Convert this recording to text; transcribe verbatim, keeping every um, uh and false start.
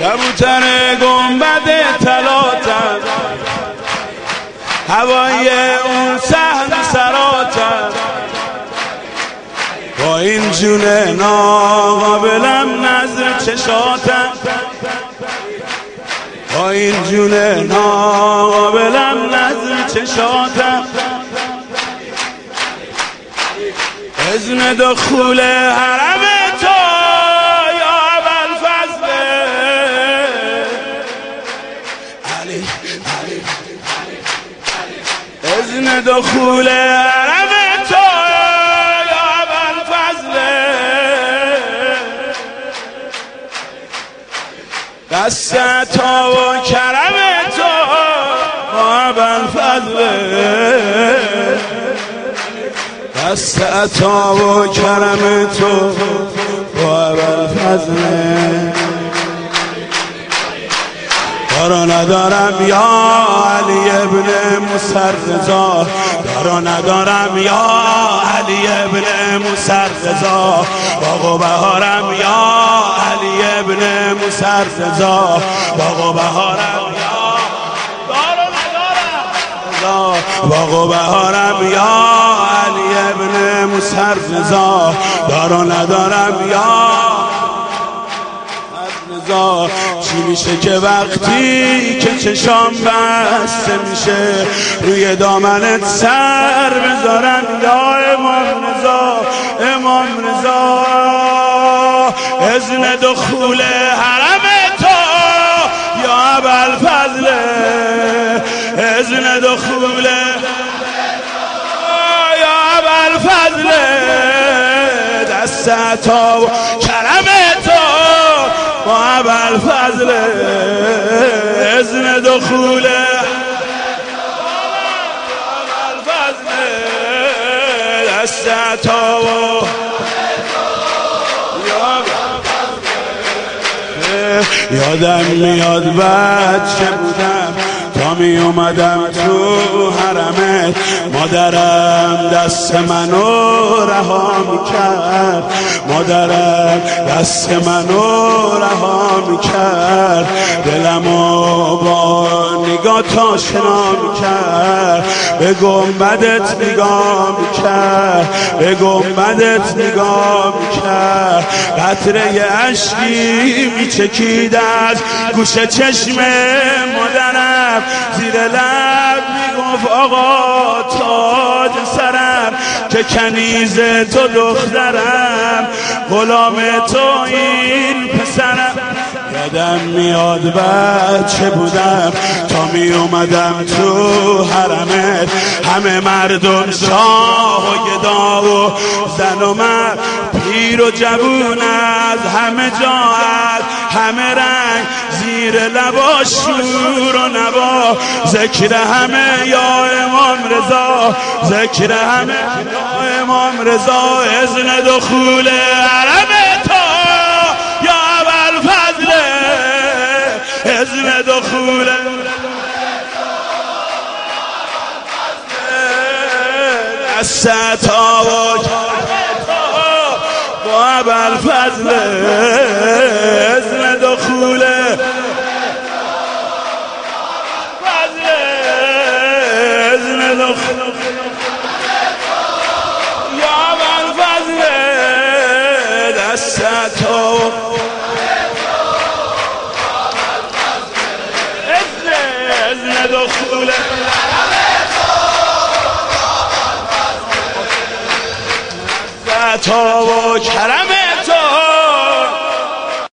کبوتر گنبد طلاتم، هوای اون صحن سراتم، با این جون ناقابلم نظر چشاتم، با این جون ناقابلم نظر چشاتم، اذن دخول حرم تو یا ابوالفضل علی، اذن دخول حرم تو یا ابوالفضل، دست عطا و کرم تو یا ابوالفضل، دست عطا و کرم تو با ابوالفضل. دارا ندارم یا علی ابن مسرزا، دارا ندارم یا علی ابن مسرزا، باغ و بهارم یا علی ابن مسرزا، باغ و بهارم یا دارا ندارم، باغ و بهارم یا علی ابن مسرزا، دارا ندارم یا رضا. چی میشه که وقتی که چشام بسته میشه روی دامنت سر بذارم یا امام رضا، امام رضا، اذن دخول حرم تو یا ابوالفضل، اذن دخول یا ابوالفضل، دست عطا و کرم تو با ابوالفضل، اذن دخول ابوالفضل، دست عطا و یادم میاد بچه بودم تا می اومدم تو حرمت، مادرم دست منو رها میکرد، مادرم دست منو رها میکرد، دلمو با نگاه تا شنا میکرد، به گنبدت نگاه میکرد، به گنبدت نگاه میکرد، قطره اشکی میچکید از گوش چشم مادرم، زیر لب میگفت آقا تاج سرم که کنیز تو دخترم، غلام تو این پسرم. یادم میاد بچه بودم تا می اومدم تو حرمت، همه مردم شاه و گدا و زن و مرد، پیر و جوون از همه جا، همه رنگ، زیر لبا شور و نوا، ذکر همه یا امام رضا، ذکر همه یا امام رضا، اذن دخول حرم تو یا ابوالفضل، اذن دخول دست عطا و با ابوالفضل، اذن دخول فضل، اذن دخول یا ابوالفضل، دست عطا اذن دخول عطا و کرم